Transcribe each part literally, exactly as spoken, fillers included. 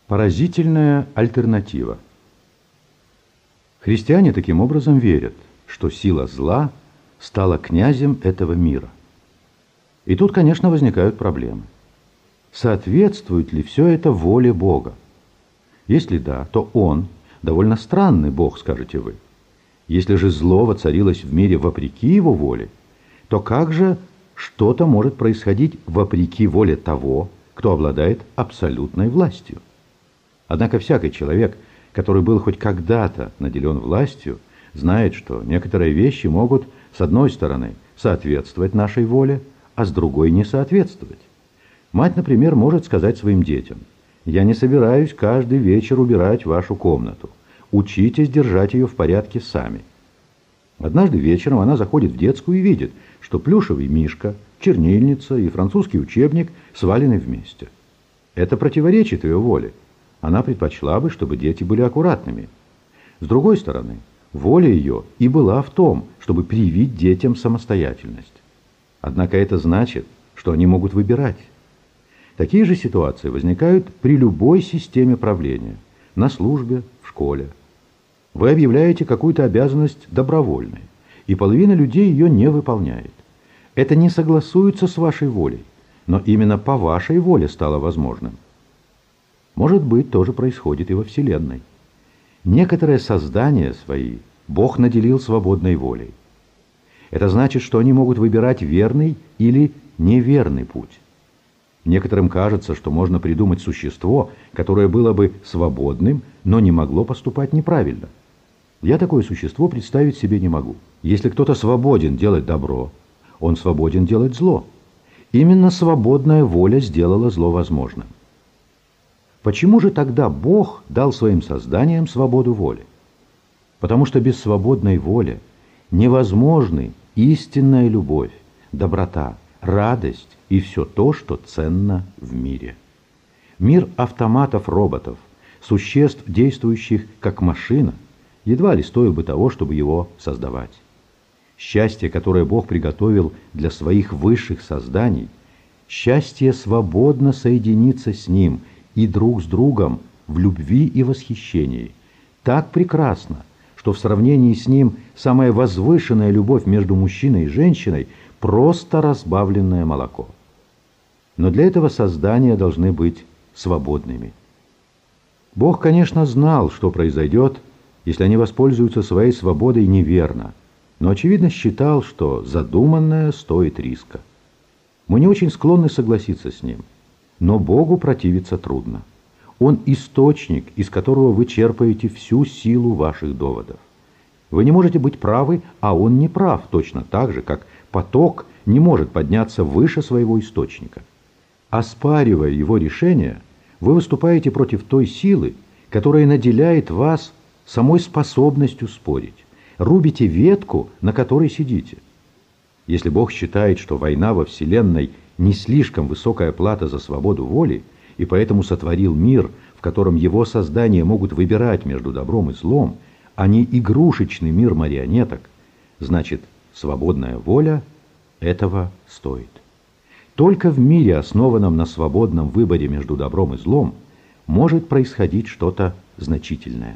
Поразительная альтернатива. Христиане таким образом верят, что сила зла стала князем этого мира. И тут, конечно, возникают проблемы. Соответствует ли все это воле Бога? Если да, то Он довольно странный Бог, скажете вы. Если же зло воцарилось в мире вопреки Его воле, то как же что-то может происходить вопреки воле того, кто обладает абсолютной властью? Однако всякий человек, который был хоть когда-то наделен властью, знает, что некоторые вещи могут, с одной стороны, соответствовать нашей воле, а с другой не соответствовать. Мать, например, может сказать своим детям: «Я не собираюсь каждый вечер убирать вашу комнату. Учитесь держать ее в порядке сами». Однажды вечером она заходит в детскую и видит, что плюшевый мишка, чернильница и французский учебник свалены вместе. Это противоречит ее воле. Она предпочла бы, чтобы дети были аккуратными. С другой стороны, воля ее и была в том, чтобы привить детям самостоятельность. Однако это значит, что они могут выбирать. Такие же ситуации возникают при любой системе правления, на службе, в школе. Вы объявляете какую-то обязанность добровольной, и половина людей ее не выполняет. Это не согласуется с вашей волей, но именно по вашей воле стало возможным. Может быть, тоже происходит и во Вселенной. Некоторые создания свои Бог наделил свободной волей. Это значит, что они могут выбирать верный или неверный путь. Некоторым кажется, что можно придумать существо, которое было бы свободным, но не могло поступать неправильно. Я такое существо представить себе не могу. Если кто-то свободен делать добро, он свободен делать зло. Именно свободная воля сделала зло возможным. Почему же тогда Бог дал своим созданиям свободу воли? Потому что без свободной воли невозможны истинная любовь, доброта, радость и все то, что ценно в мире. Мир автоматов-роботов, существ, действующих как машина, едва ли стоил бы того, чтобы его создавать. Счастье, которое Бог приготовил для своих высших созданий, счастье свободно соединиться с Ним и друг с другом в любви и восхищении, так прекрасно, что в сравнении с Ним самая возвышенная любовь между мужчиной и женщиной – просто разбавленное молоко. Но для этого создания должны быть свободными. Бог, конечно, знал, что произойдет, если они воспользуются своей свободой неверно, но, очевидно, считал, что задуманное стоит риска. Мы не очень склонны согласиться с Ним, но Богу противиться трудно. Он источник, из которого вы черпаете всю силу ваших доводов. Вы не можете быть правы, а Он не прав, точно так же, как поток не может подняться выше своего источника. Оспаривая его решение, вы выступаете против той силы, которая наделяет вас самой способностью спорить. Рубите ветку, на которой сидите. Если Бог считает, что война во Вселенной не слишком высокая плата за свободу воли, и поэтому сотворил мир, в котором его создания могут выбирать между добром и злом, а не игрушечный мир марионеток, значит, свободная воля этого стоит. Только в мире, основанном на свободном выборе между добром и злом, может происходить что-то значительное.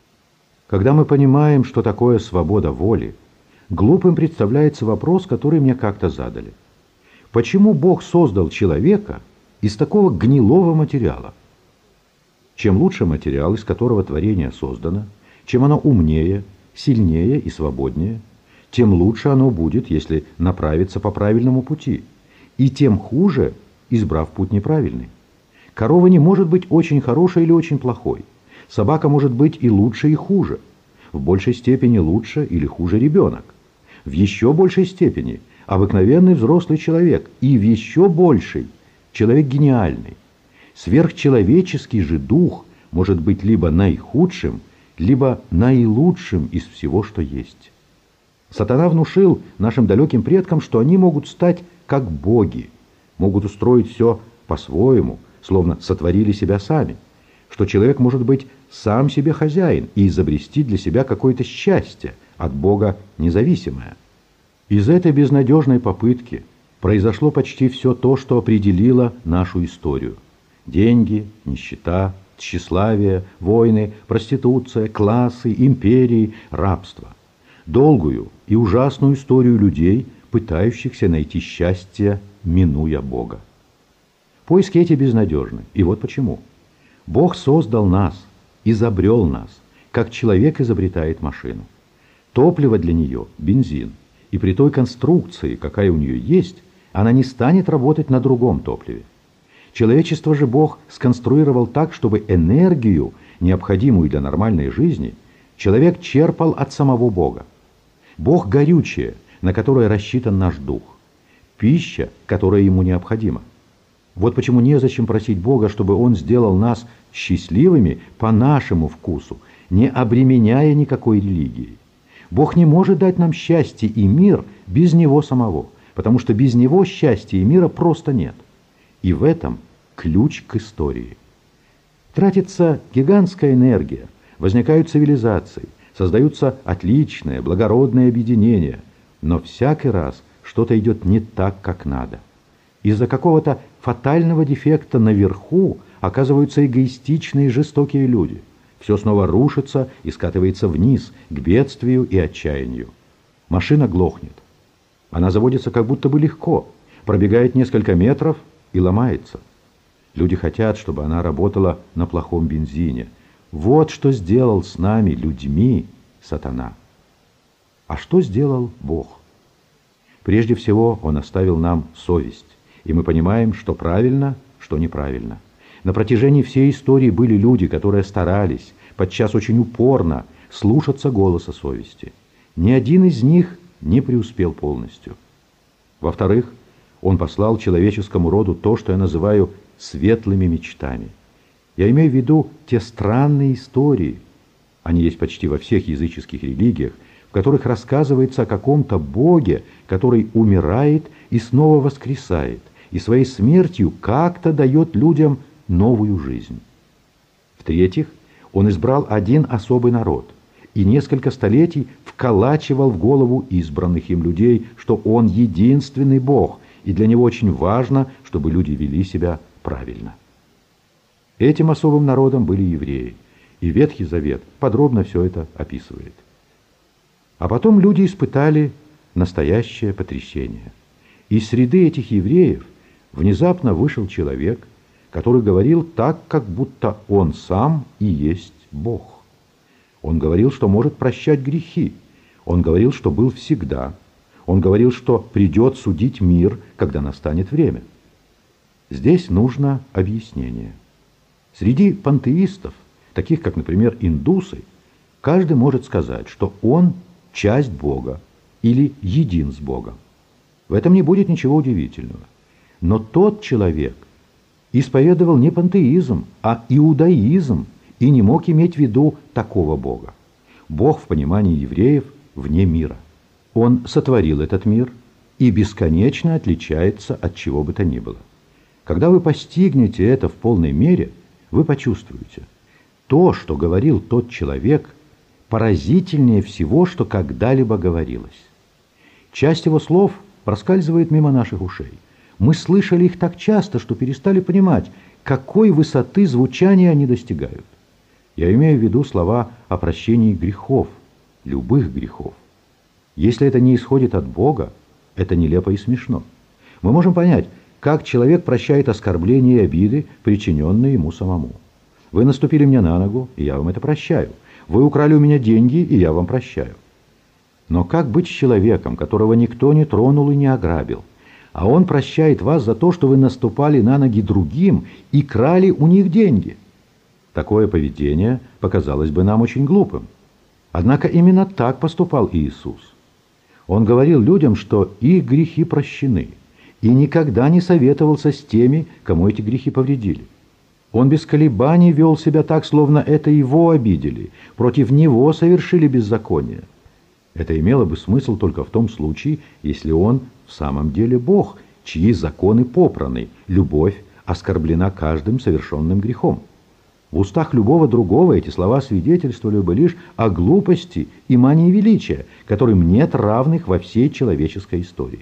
Когда мы понимаем, что такое свобода воли, глупым представляется вопрос, который мне как-то задали. Почему Бог создал человека из такого гнилого материала? Чем лучше материал, из которого творение создано, чем оно умнее, сильнее и свободнее, тем лучше оно будет, если направиться по правильному пути, и тем хуже, избрав путь неправильный. Корова не может быть очень хорошей или очень плохой. Собака может быть и лучше, и хуже. В большей степени лучше или хуже ребенок. В еще большей степени обыкновенный взрослый человек. И в еще большей человек гениальный. Сверхчеловеческий же дух может быть либо наихудшим, либо наилучшим из всего, что есть. Сатана внушил нашим далеким предкам, что они могут стать как боги, могут устроить все по-своему, словно сотворили себя сами, что человек может быть сам себе хозяин и изобрести для себя какое-то счастье, от Бога независимое. Из этой безнадежной попытки произошло почти все то, что определило нашу историю. Деньги, нищета, тщеславие, войны, проституция, классы, империи, рабство. Долгую и ужасную историю людей, пытающихся найти счастье, минуя Бога. Поиски эти безнадежны, и вот почему. Бог создал нас, изобрел нас, как человек изобретает машину. Топливо для нее – бензин, и при той конструкции, какая у нее есть, она не станет работать на другом топливе. Человечество же Бог сконструировал так, чтобы энергию, необходимую для нормальной жизни, человек черпал от самого Бога. Бог – горючее, на которое рассчитан наш дух, пища, которая ему необходима. Вот почему незачем просить Бога, чтобы Он сделал нас счастливыми по нашему вкусу, не обременяя никакой религией. Бог не может дать нам счастье и мир без Него самого, потому что без Него счастья и мира просто нет. И в этом ключ к истории. Тратится гигантская энергия, возникают цивилизации, создаются отличные, благородные объединения, но всякий раз что-то идет не так, как надо. Из-за какого-то фатального дефекта наверху оказываются эгоистичные и жестокие люди. Все снова рушится и скатывается вниз, к бедствию и отчаянию. Машина глохнет. Она заводится как будто бы легко, пробегает несколько метров и ломается. Люди хотят, чтобы она работала на плохом бензине. Вот что сделал с нами, людьми, сатана. А что сделал Бог? Прежде всего, Он оставил нам совесть, и мы понимаем, что правильно, что неправильно. На протяжении всей истории были люди, которые старались, подчас очень упорно, слушаться голоса совести. Ни один из них не преуспел полностью. Во-вторых, Он послал человеческому роду то, что я называю светлыми мечтами. Я имею в виду те странные истории, они есть почти во всех языческих религиях, в которых рассказывается о каком-то Боге, который умирает и снова воскресает, и своей смертью как-то дает людям новую жизнь. В-третьих, Он избрал один особый народ и несколько столетий вколачивал в голову избранных им людей, что Он единственный Бог, и для Него очень важно, чтобы люди вели себя правильно. Этим особым народом были евреи, и Ветхий Завет подробно все это описывает. А потом люди испытали настоящее потрясение. Из среды этих евреев внезапно вышел человек, который говорил так, как будто он сам и есть Бог. Он говорил, что может прощать грехи. Он говорил, что был всегда. Он говорил, что придет судить мир, когда настанет время. Здесь нужно объяснение. Среди пантеистов, таких как, например, индусы, каждый может сказать, что он часть Бога или един с Богом. В этом не будет ничего удивительного. Но тот человек исповедовал не пантеизм, а иудаизм и не мог иметь в виду такого Бога. Бог в понимании евреев вне мира. Он сотворил этот мир и бесконечно отличается от чего бы то ни было. Когда вы постигнете это в полной мере, вы почувствуете, то, что говорил тот человек, поразительнее всего, что когда-либо говорилось. Часть его слов проскальзывает мимо наших ушей. Мы слышали их так часто, что перестали понимать, какой высоты звучания они достигают. Я имею в виду слова о прощении грехов, любых грехов. Если это не исходит от Бога, это нелепо и смешно. Мы можем понять, как человек прощает оскорбления и обиды, причиненные ему самому. Вы наступили мне на ногу, и я вам это прощаю. Вы украли у меня деньги, и я вам прощаю. Но как быть с человеком, которого никто не тронул и не ограбил, а он прощает вас за то, что вы наступали на ноги другим и крали у них деньги? Такое поведение показалось бы нам очень глупым. Однако именно так поступал Иисус. Он говорил людям, что их грехи прощены, и никогда не советовался с теми, кому эти грехи повредили. Он без колебаний вел себя так, словно это его обидели, против него совершили беззаконие. Это имело бы смысл только в том случае, если он в самом деле Бог, чьи законы попраны, любовь оскорблена каждым совершенным грехом. В устах любого другого эти слова свидетельствовали бы лишь о глупости и мании величия, которым нет равных во всей человеческой истории.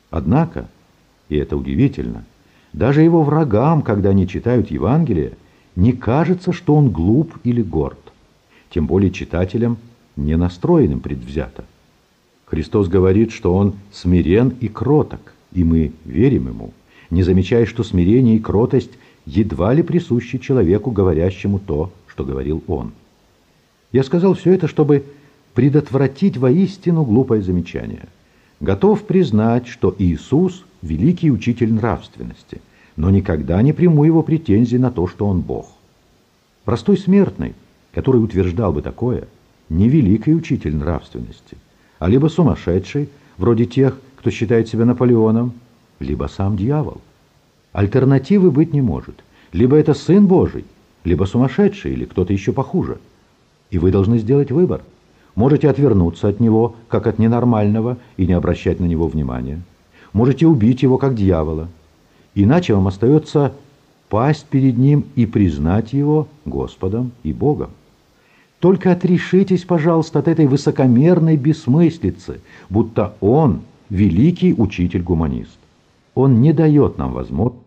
Однако, и это удивительно, даже его врагам, когда они читают Евангелие, не кажется, что он глуп или горд, тем более читателям, не настроенным предвзято. Христос говорит, что он смирен и кроток, и мы верим ему, не замечая, что смирение и кротость едва ли присущи человеку, говорящему то, что говорил он. Я сказал все это, чтобы предотвратить воистину глупое замечание. Готов признать, что Иисус – великий учитель нравственности, но никогда не приму его претензий на то, что он Бог. Простой смертный, который утверждал бы такое, не великий учитель нравственности, а либо сумасшедший, вроде тех, кто считает себя Наполеоном, либо сам дьявол. Альтернативы быть не может. Либо это Сын Божий, либо сумасшедший, или кто-то еще похуже. И вы должны сделать выбор. Можете отвернуться от него, как от ненормального, и не обращать на него внимания. Можете убить его, как дьявола. Иначе вам остается пасть перед ним и признать его Господом и Богом. Только отрешитесь, пожалуйста, от этой высокомерной бессмыслицы, будто он великий учитель-гуманист. Он не дает нам возможности